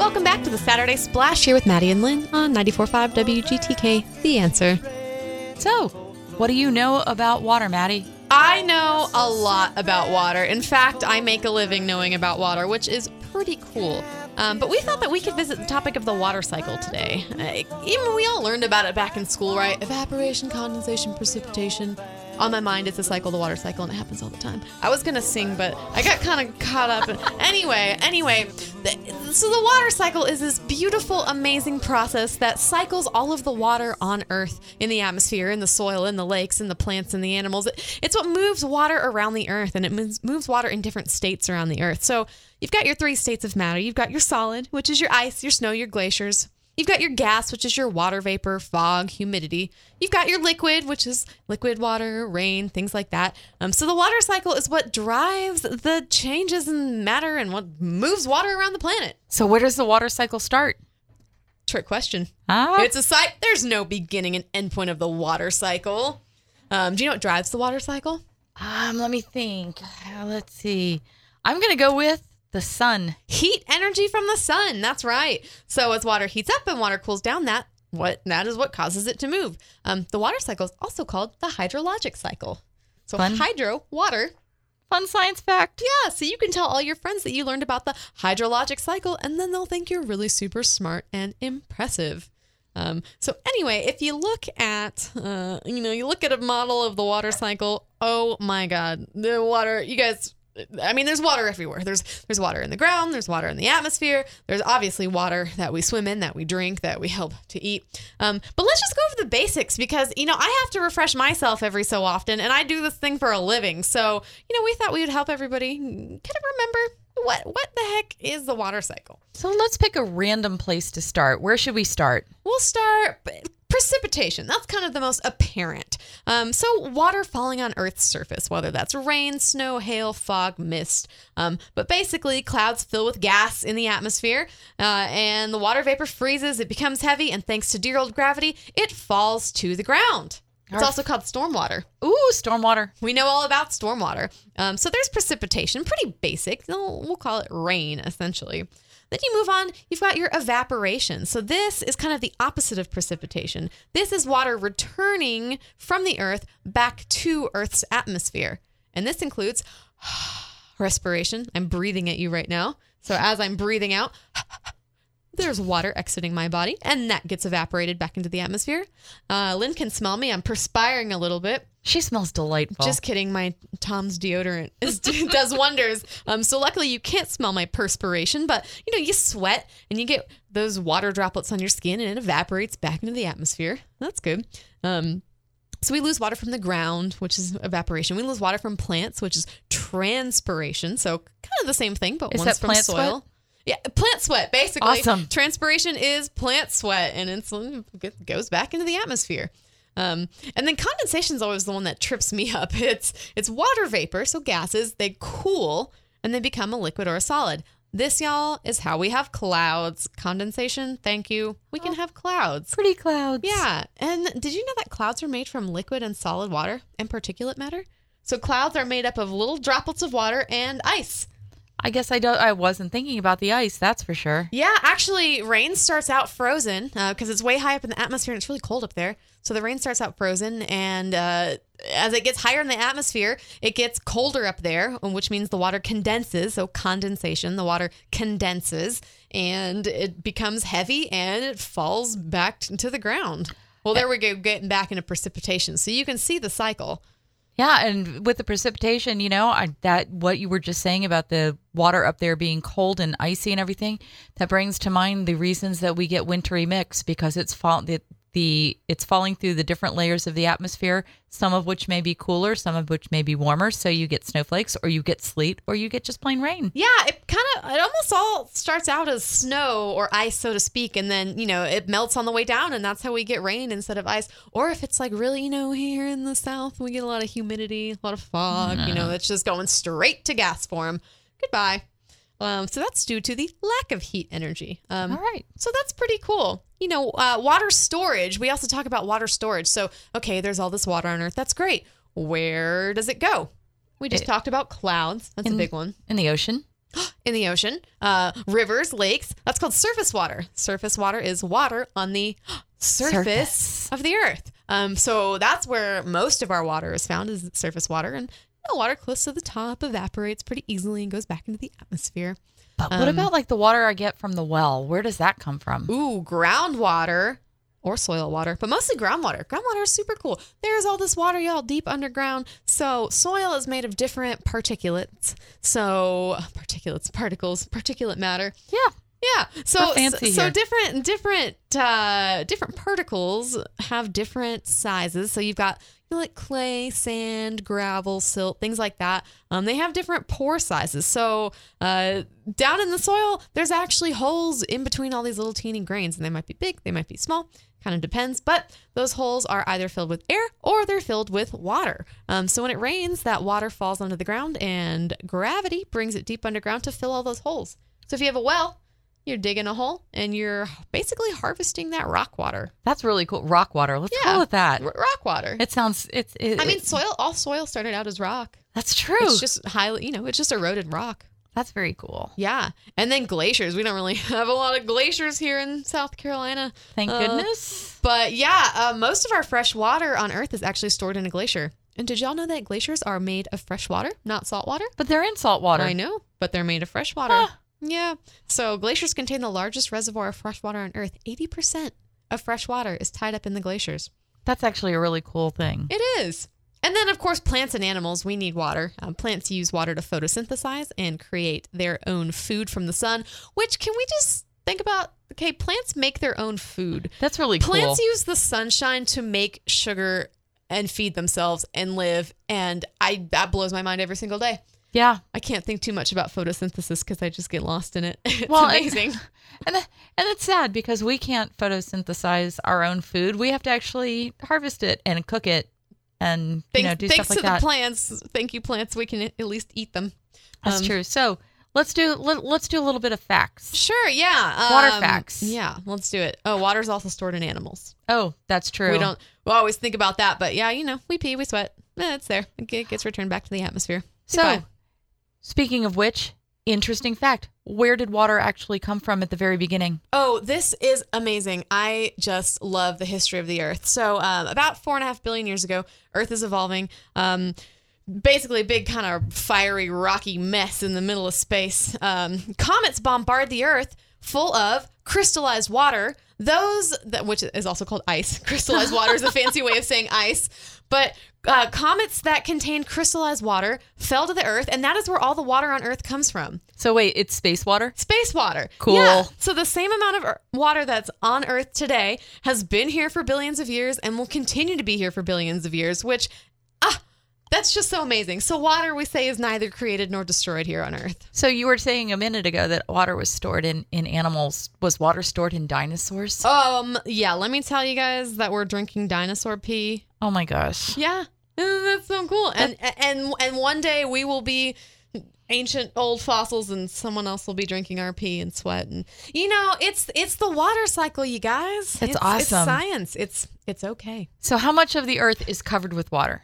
Welcome back to the Saturday Splash here with Maddie and Lynn on 94.5 WGTK, The Answer. So, what do you know about water, Maddie? I know a lot about water. In fact, I make a living knowing about water, which is pretty cool. But we thought that we could visit the topic of the water cycle today. Even we all learned about it back in school, right? Evaporation, condensation, precipitation. On my mind, it's a cycle, the water cycle, and it happens all the time. I was going to sing, but I got kind of caught up. Anyway, so the water cycle is this beautiful, amazing process that cycles all of the water on Earth, in the atmosphere, in the soil, in the lakes, in the plants, and the animals. It's what moves water around the Earth, and it moves water in different states around the Earth. So you've got your three states of matter. You've got your solid, which is your ice, your snow, your glaciers. You've got your gas, which is your water vapor, fog, humidity. You've got your liquid, which is liquid water, rain, things like that. So the water cycle is what drives the changes in matter and what moves water around the planet. So where does the water cycle start? Trick question. It's a cycle. There's no beginning and end point of the water cycle. Do you know what drives the water cycle? Let me think. Let's see. I'm going to go with the sun. Heat energy from the sun. That's right. So as water heats up and water cools down, that is what causes it to move. The water cycle is also called the hydrologic cycle. So hydro, water. Fun science fact. Yeah, so you can tell all your friends that you learned about the hydrologic cycle, and then they'll think you're really super smart and impressive. So anyway, if you look at, you look at a model of the water cycle, oh my God, the water, you guys, there's water everywhere. There's water in the ground. There's water in the atmosphere. There's obviously water that we swim in, that we drink, that we help to eat. But let's just go over the basics because, I have to refresh myself every so often, and I do this thing for a living. So, we thought we would help everybody kind of remember what the heck is the water cycle. So let's pick a random place to start. Where should we start? We'll start precipitation. That's kind of the most apparent. So water falling on Earth's surface, whether that's rain, snow, hail, fog, mist. But basically, clouds fill with gas in the atmosphere, and the water vapor freezes. It becomes heavy, and thanks to dear old gravity, it falls to the ground. It's also called stormwater. Ooh, stormwater. We know all about stormwater. So there's precipitation, pretty basic. We'll call it rain, essentially. Then you move on, you've got your evaporation. So this is kind of the opposite of precipitation. This is water returning from the Earth back to Earth's atmosphere. And this includes respiration. I'm breathing at you right now. So as I'm breathing out, there's water exiting my body, and that gets evaporated back into the atmosphere. Lynn can smell me. I'm perspiring a little bit. She smells delightful. Just kidding. My Tom's deodorant does wonders. So luckily you can't smell my perspiration, but you sweat and you get those water droplets on your skin and it evaporates back into the atmosphere. That's good. So we lose water from the ground, which is evaporation. We lose water from plants, which is transpiration. So kind of the same thing, but one's from soil. Sweat? Yeah, plant sweat, basically. Awesome. Transpiration is plant sweat, and it goes back into the atmosphere. And then condensation is always the one that trips me up. It's water vapor, so gases, they cool, and they become a liquid or a solid. This, y'all, is how we have clouds. Condensation, thank you. We can have clouds. Pretty clouds. Yeah, and did you know that clouds are made from liquid and solid water and particulate matter? So clouds are made up of little droplets of water and ice. I guess I wasn't thinking about the ice, that's for sure. Yeah, actually, rain starts out frozen because it's way high up in the atmosphere and it's really cold up there. So the rain starts out frozen, and as it gets higher in the atmosphere, it gets colder up there, which means the water condenses. So condensation, the water condenses, and it becomes heavy, and it falls back to the ground. Well, there we go, getting back into precipitation. So you can see the cycle. Yeah, and with the precipitation, what you were just saying about the water up there being cold and icy and everything, that brings to mind the reasons that we get wintry mix, because it's falling through the different layers of the atmosphere, some of which may be cooler, some of which may be warmer. So you get snowflakes, or you get sleet, or you get just plain rain. Yeah, it almost all starts out as snow or ice, so to speak, and then it melts on the way down, and that's how we get rain instead of ice. Or if it's like really here in the South, we get a lot of humidity, a lot of fog. That's just going straight to gas form. Goodbye. So that's due to the lack of heat energy. All right. So that's pretty cool. Water storage. We also talk about water storage. So, okay, there's all this water on Earth. That's great. Where does it go? We just talked about clouds. That's a big one. In the ocean. in the ocean, rivers, lakes. That's called surface water. Surface water is water on the surface of the earth. So that's where most of our water is found, is surface water. And water close to the top evaporates pretty easily and goes back into the atmosphere. But what about like the water I get from the well? Where does that come from? Ooh, groundwater or soil water, but mostly groundwater. Groundwater is super cool. There's all this water, y'all, deep underground. So soil is made of different particulates. So particles, particulate matter. Yeah. So different particles have different sizes. So you've got like clay, sand, gravel, silt, things like that. They have different pore sizes. So down in the soil, there's actually holes in between all these little teeny grains, and they might be big, they might be small. Kind of depends. But those holes are either filled with air or they're filled with water. So when it rains, that water falls onto the ground, and gravity brings it deep underground to fill all those holes. So if you have a well, you're digging a hole and you're basically harvesting that rock water. That's really cool. Rock water. Let's call it that. Rock water. It sounds, all soil started out as rock. That's true. It's just it's just eroded rock. That's very cool. Yeah. And then glaciers. We don't really have a lot of glaciers here in South Carolina. Thank goodness. But yeah, most of our fresh water on Earth is actually stored in a glacier. And did y'all know that glaciers are made of fresh water, not salt water? But they're in salt water. I know, but they're made of fresh water. Huh. Yeah. So glaciers contain the largest reservoir of fresh water on Earth. 80% of fresh water is tied up in the glaciers. That's actually a really cool thing. It is. And then, of course, plants and animals, we need water. Plants use water to photosynthesize and create their own food from the sun, which can we just think about? Okay, plants make their own food. That's really cool. Plants use the sunshine to make sugar and feed themselves and live. And that blows my mind every single day. Yeah. I can't think too much about photosynthesis because I just get lost in it. It's amazing. And it's sad because we can't photosynthesize our own food. We have to actually harvest it and cook it and do stuff like that. Thanks to the plants. Thank you, plants. We can at least eat them. That's true. So let's do a little bit of facts. Sure. Yeah. Water facts. Yeah. Let's do it. Oh, water's also stored in animals. Oh, that's true. We always think about that, but yeah, we pee, we sweat. It's there. It gets returned back to the atmosphere. So, speaking of which, interesting fact. Where did water actually come from at the very beginning? Oh, this is amazing. I just love the history of the Earth. So about 4.5 billion years ago, Earth is evolving. Basically a big kind of fiery, rocky mess in the middle of space. Comets bombard the Earth full of crystallized water. Which is also called ice. Crystallized water is a fancy way of saying ice. But comets that contained crystallized water fell to the Earth, and that is where all the water on Earth comes from. So wait, it's space water? Space water. Cool. Yeah. So the same amount of water that's on Earth today has been here for billions of years and will continue to be here for billions of years, which, that's just so amazing. So water, we say, is neither created nor destroyed here on Earth. So you were saying a minute ago that water was stored in animals. Was water stored in dinosaurs? Yeah. Let me tell you guys that we're drinking dinosaur pee. Oh my gosh. Yeah. That's so cool. And one day we will be ancient old fossils and someone else will be drinking our pee and sweat. And it's the water cycle, you guys. It's awesome. It's science. It's okay. So how much of the Earth is covered with water?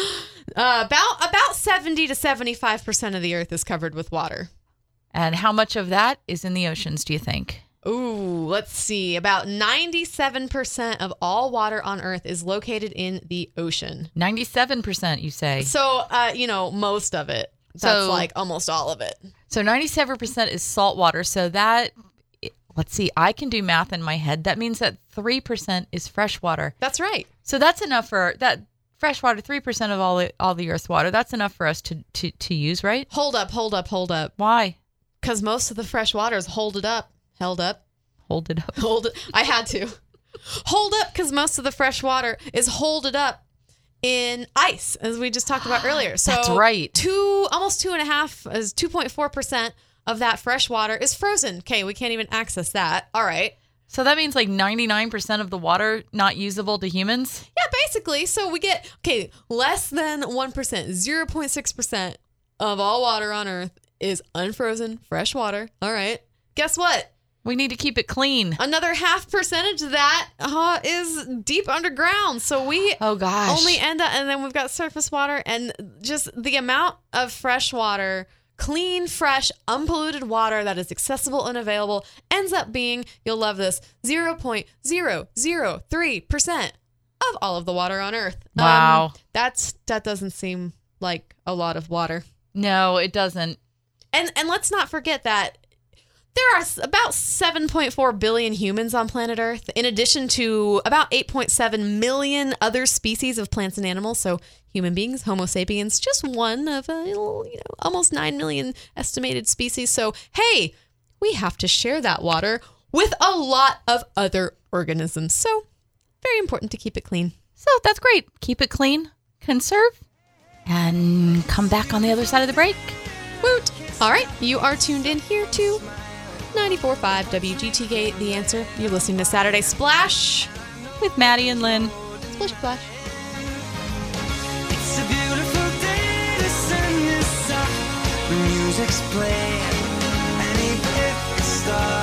About 70 to 75% of the Earth is covered with water. And how much of that is in the oceans, do you think? Ooh, let's see. About 97% of all water on Earth is located in the ocean. 97%, you say? So, most of it. That's like almost all of it. So 97% is salt water. So let's see, I can do math in my head. That means that 3% is fresh water. That's right. So that's enough for that. Fresh water, 3% of all the Earth's water. That's enough for us to use, right? Hold up. Why? Because most of the fresh water is held up. Hold it up. Hold it. I had to. Hold up, because most of the fresh water is holded up in ice, as we just talked about earlier. So that's right. Almost 2.4% of that fresh water is frozen. Okay, we can't even access that. All right. So that means like 99% of the water not usable to humans? Yeah, basically. So we get, less than 1%, 0.6% of all water on Earth is unfrozen fresh water. All right. Guess what? We need to keep it clean. Another 0.5% of that is deep underground. So we only end up, and then we've got surface water, and just the amount of fresh water clean, fresh, unpolluted water that is accessible and available ends up being, you'll love this, 0.003% of all of the water on Earth. Wow. That doesn't seem like a lot of water. No, it doesn't. And let's not forget that there are about 7.4 billion humans on planet Earth, in addition to about 8.7 million other species of plants and animals. So human beings, Homo sapiens, just one of almost 9 million estimated species. So, hey, we have to share that water with a lot of other organisms. So very important to keep it clean. So that's great. Keep it clean, conserve, and come back on the other side of the break. Woot! All right, you are tuned in here to 94.5 WGTK, The Answer. You're listening to Saturday Splash with Maddie and Lynn. Splish Splash. It's a beautiful day, the sun is up, the music's playing, and even if it starts